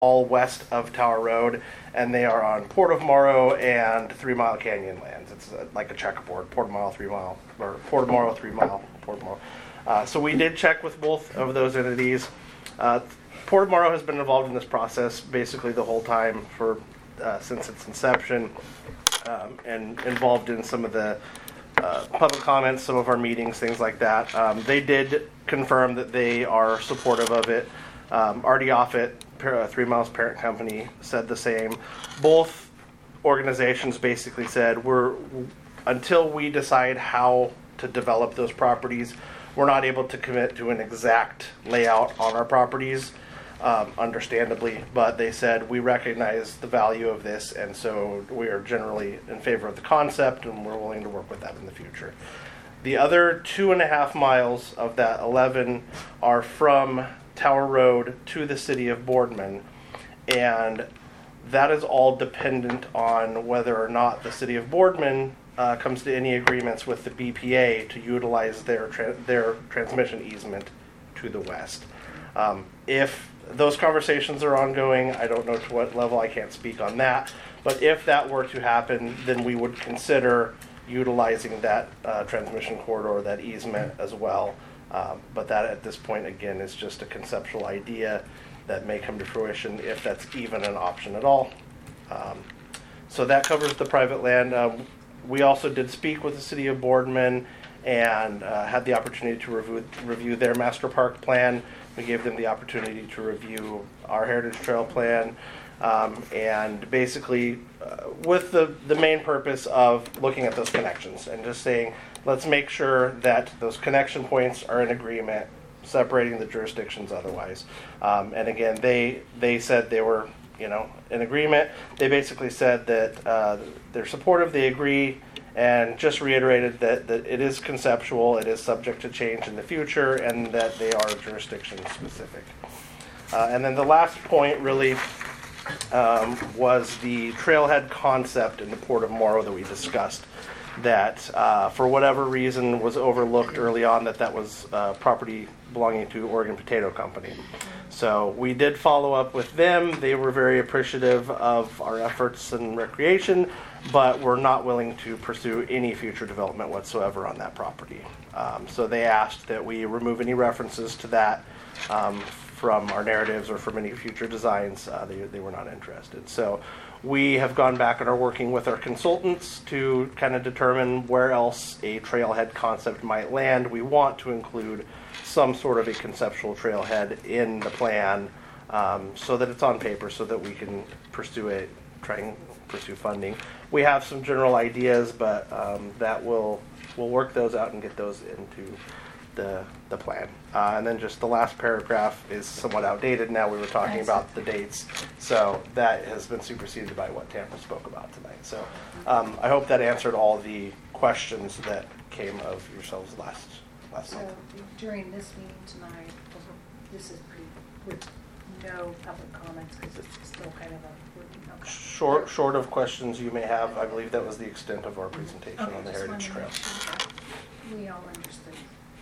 all west of Tower Road, and they are on Port of Morrow and 3 Mile Canyon lands. It's like a checkerboard, Port of Morrow, 3 Mile, or Port of Morrow, 3 Mile, Port of Morrow. So we did check with both of those entities. Port of Morrow has been involved in this process basically the whole time since its inception, and involved in some of the public comments, some of our meetings, things like that. They did confirm that they are supportive of it. Artie Offit, 3 Miles parent company, said the same. Both organizations basically said until we decide how to develop those properties, we're not able to commit to an exact layout on our properties, understandably, but they said we recognize the value of this, and so we are generally in favor of the concept, and we're willing to work with that in the future. The other 2.5 miles of that 11 are from Tower Road to the city of Boardman, and that is all dependent on whether or not the city of Boardman comes to any agreements with the BPA to utilize their transmission easement to the west. If those conversations are ongoing, I don't know to what level, I can't speak on that, but if that were to happen, then we would consider utilizing that transmission corridor, that easement as well. But that at this point, again, is just a conceptual idea that may come to fruition if that's even an option at all. So that covers the private land. We also did speak with the city of Boardman and had the opportunity to review their master park plan. We gave them the opportunity to review our Heritage Trail plan, and basically with the main purpose of looking at those connections and just saying, let's make sure that those connection points are in agreement, separating the jurisdictions otherwise. And again, they said they were, in agreement. They basically said that they're supportive, they agree, and just reiterated that it is conceptual, it is subject to change in the future, and that they are jurisdiction specific. And then the last point really was the trailhead concept in the Port of Morrow that we discussed, that for whatever reason was overlooked early on, that was property belonging to Oregon Potato Company. So we did follow up with them. They were very appreciative of our efforts in recreation, but were not willing to pursue any future development whatsoever on that property. So they asked that we remove any references to that from our narratives or from any future designs. They were not interested. So we have gone back and are working with our consultants to kind of determine where else a trailhead concept might land. We want to include some sort of a conceptual trailhead in the plan, so that it's on paper, so that we can pursue it, try and pursue funding. We have some general ideas, but that we'll work those out and get those into the plan. And then just the last paragraph is somewhat outdated now. We were talking about the dates, so that has been superseded by what Tamara spoke about tonight. So I hope that answered all the questions that came of yourselves last So month. during this meeting tonight, this is pretty, with no public comments, because it's still kind of a working on. Short of questions you may have, I believe that was the extent of our presentation on the just Heritage Trail. wanted to make sure that we all understood.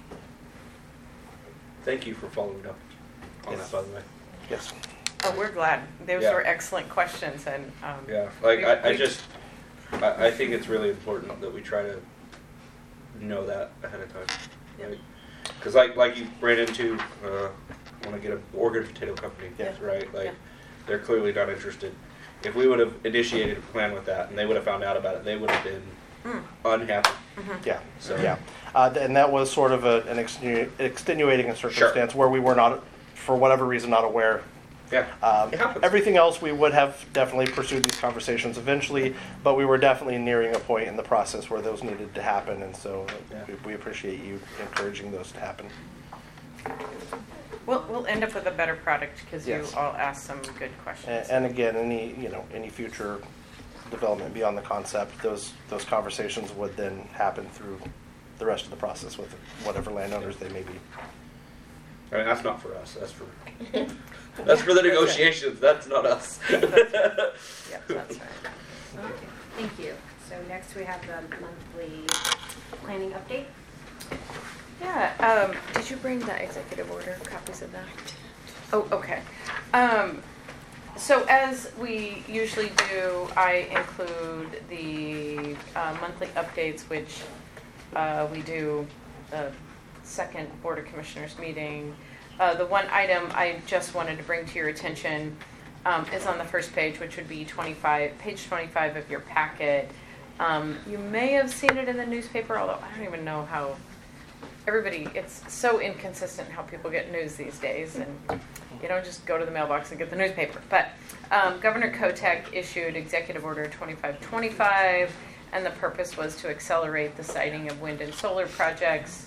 Thank you for following up on Yes. that, by the way. Yes. Oh, we're glad. Those Yeah. were excellent questions, and Yeah, like we- I think it's really important that we try to know that ahead of time, right? Because like you ran into, want to get an Oregon Potato Company, Yeah. right? Like Yeah. they're clearly not interested. If we would have initiated a plan with that and they would have found out about it, they would have been unhappy. Yeah. So Yeah. And that was sort of an extenuating circumstance where we were not, for whatever reason, not aware. yeah, it happens. Everything else, we would have definitely pursued these conversations eventually, but we were definitely nearing a point in the process where those needed to happen, and so Yeah. we appreciate you encouraging those to happen. we'll end up with a better product because Yes. you all asked some good questions. And again, any future development beyond the concept, those conversations would then happen through the rest of the process with whatever landowners they may be. I mean, that's not for us. That's for that's for the negotiations. That's not us. Yep, that's right. Okay, thank you. So next we have the monthly planning update. Yeah. Did you bring the executive order, copies of that? Oh, okay. So as we usually do, I include the monthly updates, which we do the second Board of Commissioners meeting. The one item I just wanted to bring to your attention is on the first page, which would be page 25 of your packet. You may have seen it in the newspaper, although I don't even know how it's so inconsistent how people get news these days, and you don't just go to the mailbox and get the newspaper. But Governor Kotek issued Executive Order 2525, and the purpose was to accelerate the siting of wind and solar projects.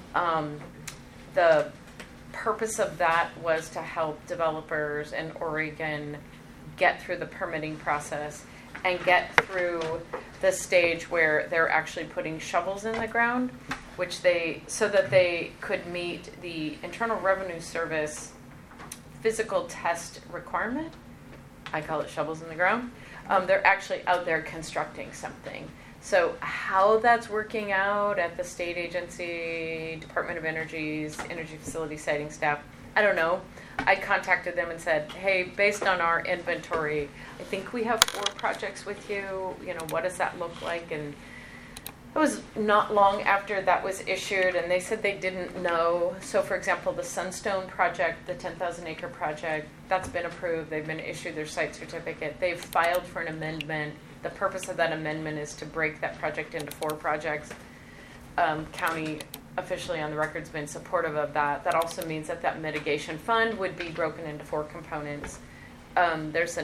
The purpose of that was to help developers in Oregon get through the permitting process and get through the stage where they're actually putting shovels in the ground, so that they could meet the Internal Revenue Service physical test requirement. I call it shovels in the ground. They're actually out there constructing something. So how that's working out at the state agency, Department of Energy's energy facility siting staff, I don't know. I contacted them and said, hey, based on our inventory, I think we have 4 projects with you. You know, what does that look like? And it was not long after that was issued, and they said they didn't know. So, for example, the Sunstone project, the 10,000-acre project, that's been approved. They've been issued their site certificate. They've filed for an amendment. The purpose of that amendment is to break that project into 4 projects. County officially on the record's been supportive of that. That also means that mitigation fund would be broken into 4 components. There's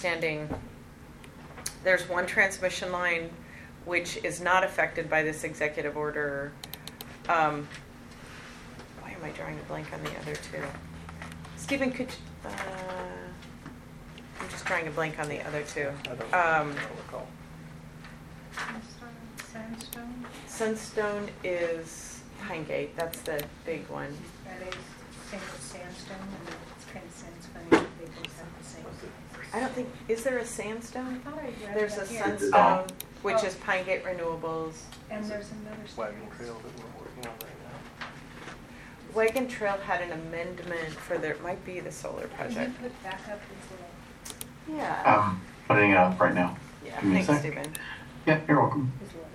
one transmission line which is not affected by this executive order. Why am I drawing a blank on the other 2? Stephen, could you, I'm just drawing a blank on the other 2. I don't recall. Sandstone? Sunstone is Pine Gate. That's the big one. That is same with sandstone, and it's kind of sounds funny, they both have the same. I don't think, is there a Sandstone? I thought I read There's a that here. Sunstone, which is Pine Gate Renewables. And there's another. Wagon standard. Trail that we're working on right now. Wagon Trail had an amendment for it might be the solar Can you project. put back up his little, Yeah. Putting it up right now. Yeah, give me a thanks, sec. Stephen. Yeah, you're welcome. his little?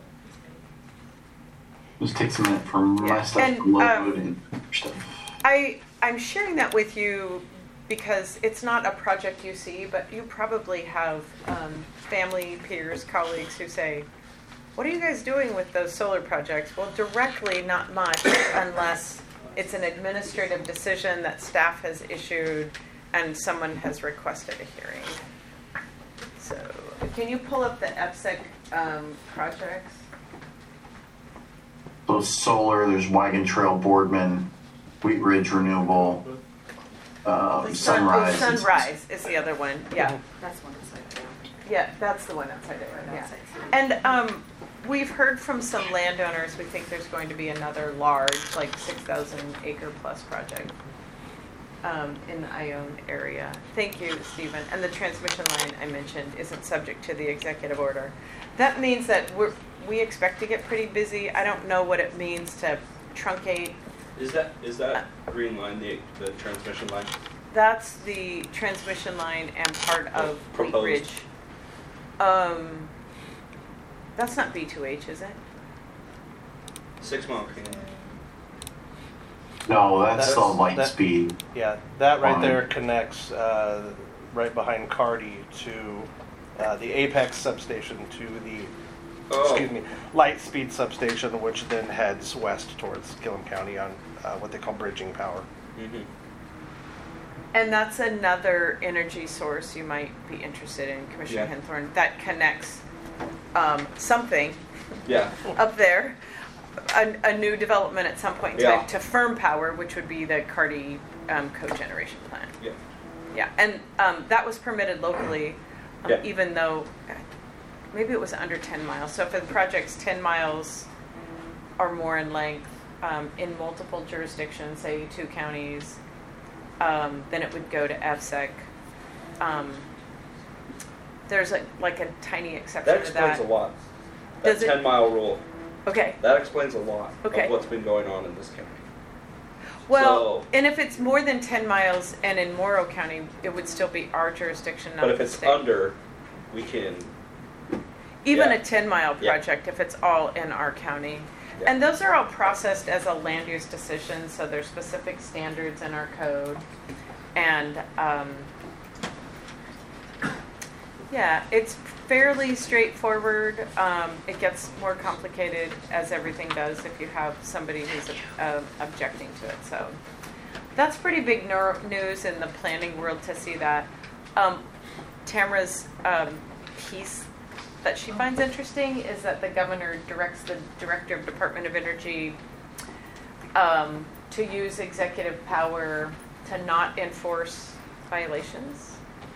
Just takes a minute for my Yeah, stuff and, to load and stuff. I'm sharing that with you because it's not a project you see, but you probably have family, peers, colleagues who say, what are you guys doing with those solar projects? Well, directly, not much, unless it's an administrative decision that staff has issued and someone has requested a hearing. So, can you pull up the EPSEC projects? So solar, there's Wagon Trail, Boardman, Wheat Ridge Renewable, Sunrise. Sunrise is the other one, yeah. That's one upside down. Yeah, that's the one outside it, yeah. Outside. And we've heard from some landowners, we think there's going to be another large, like 6,000 acre plus project in the Ione area. Thank you, Stephen. And the transmission line I mentioned isn't subject to the executive order. That means that we expect to get pretty busy. I don't know what it means to truncate. Is that green line the transmission line? That's the transmission line and part of Wheat Proposed. Ridge. That's not B2H, is it? 6 Mile Canyon. No, that's the That's- light that- speed. Yeah, that right Fine. there connects right behind Cardi to the Apex substation to the light speed substation, which then heads west towards Gillum County on what they call bridging power. Mm-hmm. And that's another energy source you might be interested in, Commissioner Yeah. Henthorn, that connects something Yeah. up there, a new development at some point in time Yeah. to firm power, which would be the Cardi cogeneration plant. Yeah. Yeah, and that was permitted locally, Yeah. even though maybe it was under 10 miles. So if the project's 10 miles or more in length in multiple jurisdictions, say 2 counties, then it would go to EPSEC. There's like a tiny exception That to that. explains a lot. That Does it- 10-mile rule. Okay. That explains a lot Okay. of what's been going on in this county. Well, So- and if it's more than 10 miles and in Morrow County, it would still be our jurisdiction, not But if the it's state. under, we can. Even yeah. a 10-mile Yeah. project, if it's all in our county. Yeah. And those are all processed as a land use decision, so there's specific standards in our code. And yeah, it's fairly straightforward. It gets more complicated, as everything does, if you have somebody who's objecting to it. So that's pretty big news in the planning world to see that. Tamara's piece that she finds interesting is that the governor directs the director of Department of Energy to use executive power to not enforce violations.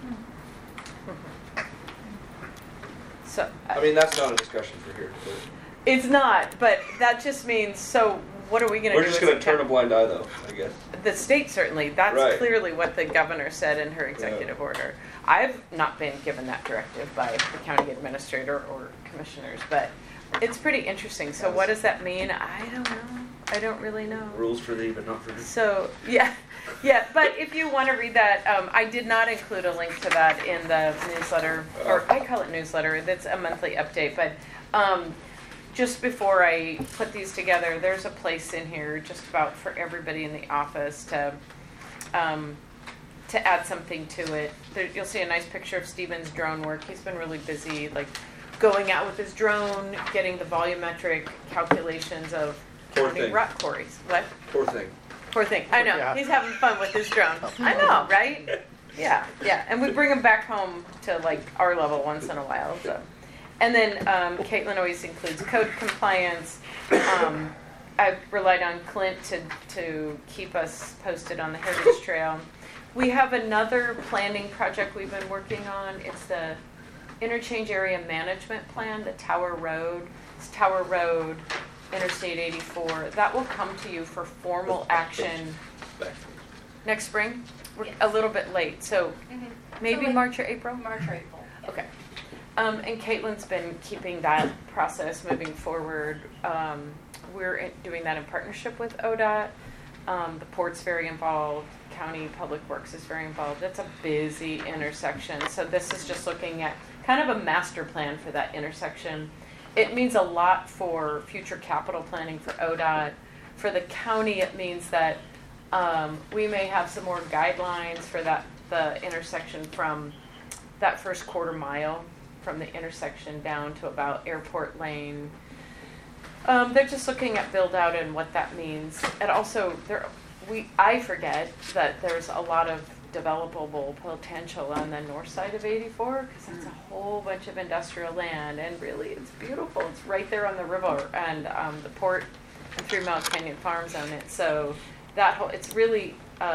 So I mean, that's not a discussion for here. But it's not, but that just means, so what are we going to do? we're just going to turn a blind eye, though, I guess. The state certainly, that's Right. clearly what the governor said in her executive order. I've not been given that directive by the county administrator or commissioners, but it's pretty interesting. So what does that mean? I don't know. I don't really know. Rules for thee, but not for me. So, yeah, but if you want to read that, I did not include a link to that in the newsletter, or I call it newsletter, that's a monthly update, but just before I put these together, there's a place in here just about for everybody in the office to add something to it. You'll see a nice picture of Steven's drone work. He's been really busy, like going out with his drone, getting the volumetric calculations of Poor counting thing. rock quarries. What? Poor thing. Poor thing. I know. Yeah. He's having fun with his drone. I know, right? Yeah. And we bring him back home to like our level once in a while. So, and then Caitlin always includes code compliance. I've relied on Clint to keep us posted on the Heritage Trail. We have another planning project we've been working on. It's the Interchange Area Management Plan, the Tower Road. It's Tower Road, Interstate 84. That will come to you for formal action Back. next spring. We're Yes. a little bit late, so maybe So March or April? March or April. Okay. And Caitlin's been keeping that process moving forward. We're doing that in partnership with ODOT. The port's very involved. County Public Works is very involved. It's a busy intersection. So this is just looking at kind of a master plan for that intersection. It means a lot for future capital planning for ODOT. For the county, it means that we may have some more guidelines for the intersection from that first quarter mile from the intersection down to about Airport Lane. They're just looking at build out and what that means. And also, I forget that there's a lot of developable potential on the north side of 84 because that's a whole bunch of industrial land, and really it's beautiful. It's right there on the river, and the port and 3 Mile Canyon Farms own it. So it's really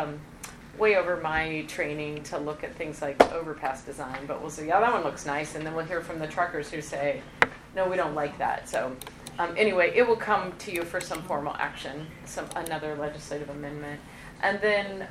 way over my training to look at things like overpass design, but we'll say, yeah, that one looks nice, and then we'll hear from the truckers who say, no, we don't like that. So anyway, it will come to you for some formal action, another legislative amendment. And then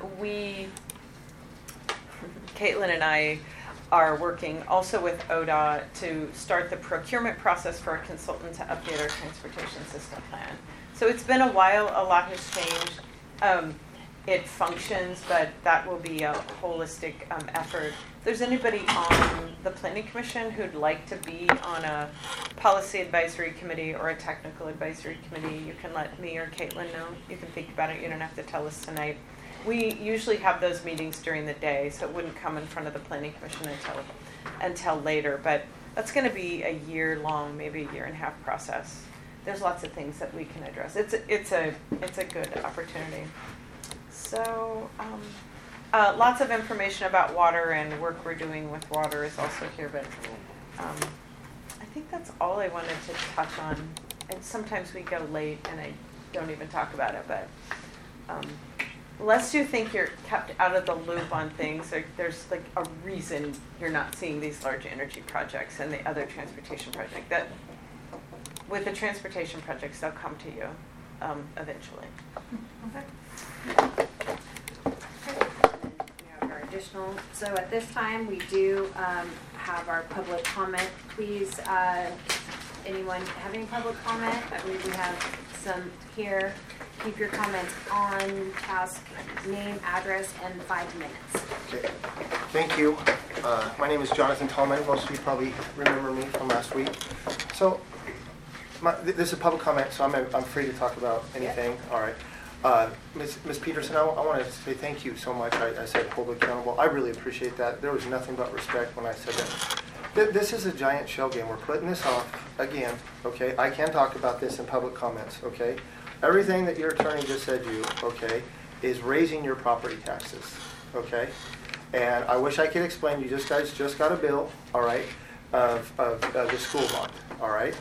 Caitlin and I are working also with ODOT to start the procurement process for a consultant to update our transportation system plan. So it's been a while, a lot has changed. It functions, but that will be a holistic effort. If there's anybody on the Planning Commission who'd like to be on a policy advisory committee or a technical advisory committee, you can let me or Caitlin know. You can think about it. You don't have to tell us tonight. We usually have those meetings during the day, so it wouldn't come in front of the Planning Commission until later. But that's going to be a year-long, maybe a year-and-a-half process. There's lots of things that we can address. It's a good opportunity. So lots of information about water and work we're doing with water is also here, but I think that's all I wanted to touch on. And sometimes we go late and I don't even talk about it, but unless you think you're kept out of the loop on things, there's like a reason you're not seeing these large energy projects and the other transportation project. That with the transportation projects, they'll come to you eventually. Okay. We have our additional, so at this time, we do have our public comment. Please, anyone have any public comment? I believe we have some here. keep your comments on task, name, address, and 5 minutes. Okay. Thank you. My name is Jonathan Tallman. Most of you probably remember me from last week. So, this is a public comment, so I'm free to talk about anything. All right. Ms. Peterson, I want to say thank you so much. I said hold accountable. I really appreciate that. There was nothing but respect when I said that. This is a giant shell game. We're putting this off again. Okay. I can talk about this in public comments. Okay. Everything that your attorney just said okay, is raising your property taxes. Okay. And I wish I could explain. You guys just got a bill. All right. Of the school bond. All right.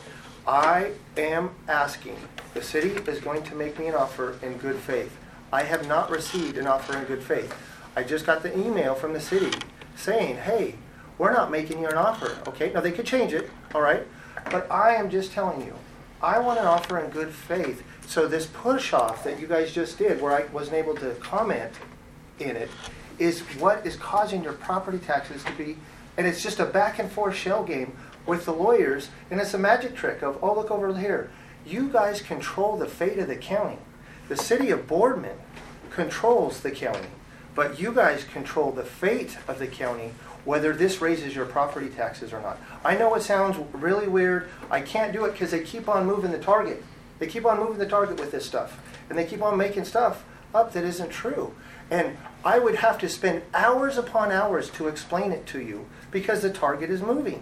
I am asking, the city is going to make me an offer in good faith. I have not received an offer in good faith. I just got the email from the city saying, hey, we're not making you an offer. Okay, now they could change it, all right? But I am just telling you, I want an offer in good faith. So this push off that you guys just did, where I wasn't able to comment in it, is what is causing your property taxes to be, and it's just a back and forth shell game with the lawyers, and it's a magic trick of, oh, look over here. You guys control the fate of the county. The city of Boardman controls the county, but you guys control the fate of the county, whether this raises your property taxes or not. I know it sounds really weird. I can't do it because they keep on moving the target. They keep on moving the target with this stuff, and they keep on making stuff up that isn't true. And I would have to spend hours upon hours to explain it to you because the target is moving.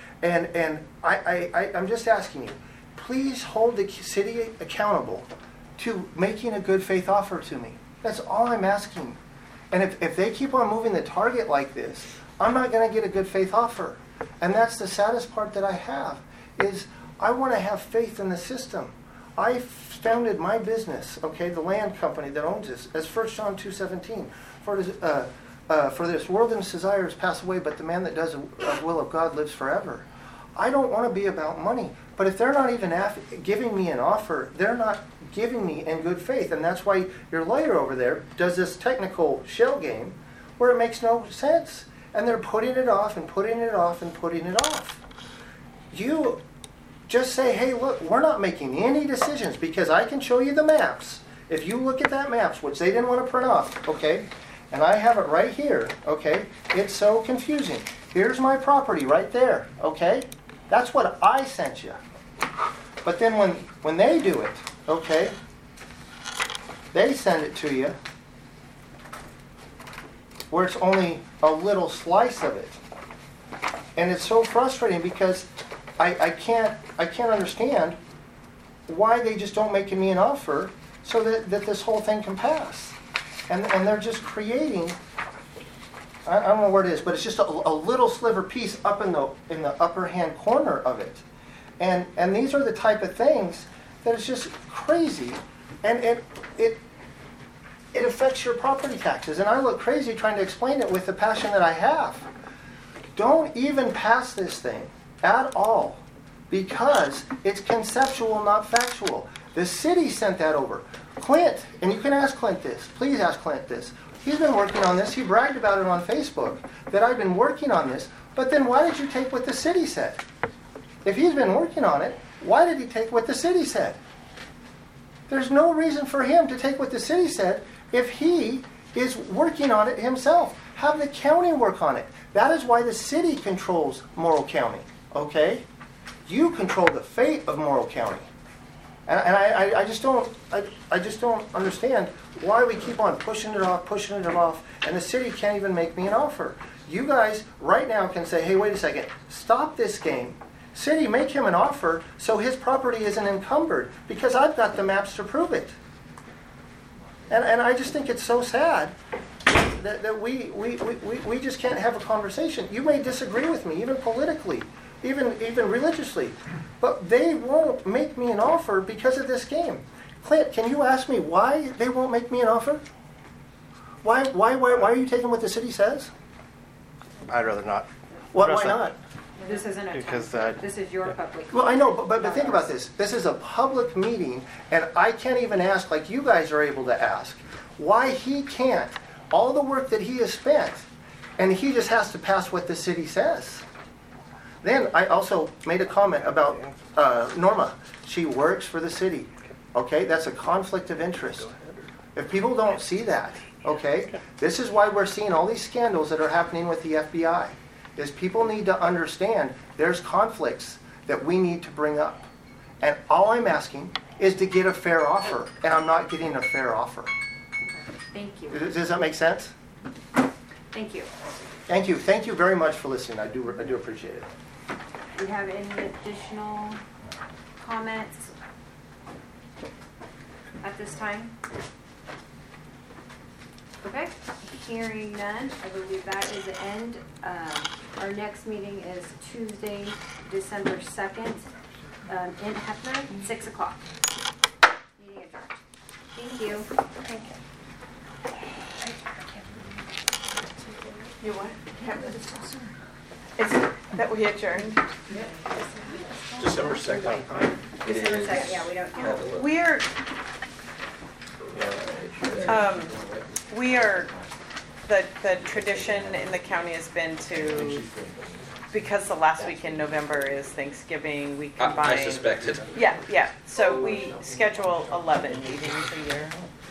And I'm just asking you, please hold the city accountable to making a good faith offer to me. That's all I'm asking. And if they keep on moving the target like this, I'm not going to get a good faith offer. And that's the saddest part that I have, is I want to have faith in the system. I founded my business, okay, the land company that owns this, as 1 John 2:17. For this world and its desires pass away, but the man that does the will of God lives forever. I don't want to be about money. But if they're not even giving me an offer, they're not giving me in good faith. And that's why your lawyer over there does this technical shell game where it makes no sense. And they're putting it off and putting it off and putting it off. You just say, hey, look, we're not making any decisions because I can show you the maps. If you look at that maps, which they didn't want to print off, okay, and I have it right here, okay, it's so confusing. Here's my property right there, okay? That's what I sent you. But then when they do it, okay, they send it to you where it's only a little slice of it. And it's so frustrating because I can't understand why they just don't make me an offer so that this whole thing can pass. And they're just creating, I don't know where it is, but it's just a little sliver piece up in the upper hand corner of it. And these are the type of things that is just crazy. And it affects your property taxes. And I look crazy trying to explain it with the passion that I have. Don't even pass this thing at all because it's conceptual, not factual. The city sent that over. Clint, and you can ask Clint this. Please ask Clint this. He's been working on this. He bragged about it on Facebook that I've been working on this. But then why did you take what the city said? If he's been working on it, why did he take what the city said? There's no reason for him to take what the city said if he is working on it himself. Have the county work on it. That is why the city controls Morrill County. Okay? You control the fate of Morrill County. And I just don't understand why we keep on pushing it off, and the city can't even make me an offer. You guys right now can say, hey, wait a second, stop this game. City, make him an offer so his property isn't encumbered, because I've got the maps to prove it. And I just think it's so sad that we just can't have a conversation. You may disagree with me, even politically, even religiously, but they won't make me an offer because of this game. Clint, can you ask me why they won't make me an offer? Why are you taking what the city says? I'd rather not. Why address that. not? This isn't a Because, this is your public. Well, I know, but think about this. This is a public meeting, and I can't even ask like you guys are able to ask why he can't. All the work that he has spent, and he just has to pass what the city says. Then I also made a comment about Norma. She works for the city. Okay, that's a conflict of interest. If people don't see that, okay, this is why we're seeing all these scandals that are happening with the FBI, is people need to understand there's conflicts that we need to bring up. And all I'm asking is to get a fair offer, and I'm not getting a fair offer. Thank you. Does that make sense? Thank you. Thank you. Thank you very much for listening. I do appreciate it. Do you have any additional comments at this time? Okay, hearing none, I believe that is the end. Our next meeting is Tuesday, December 2nd, in Hefner, 6 o'clock. Meeting adjourned. Thank you. Thank you. You what? Is it that we adjourned? December 2nd. December 2nd, yeah, we don't. We are, the tradition in the county has been to, because the last week in November is Thanksgiving, we combine. I suspected. Yeah, so we schedule 11 meetings a year.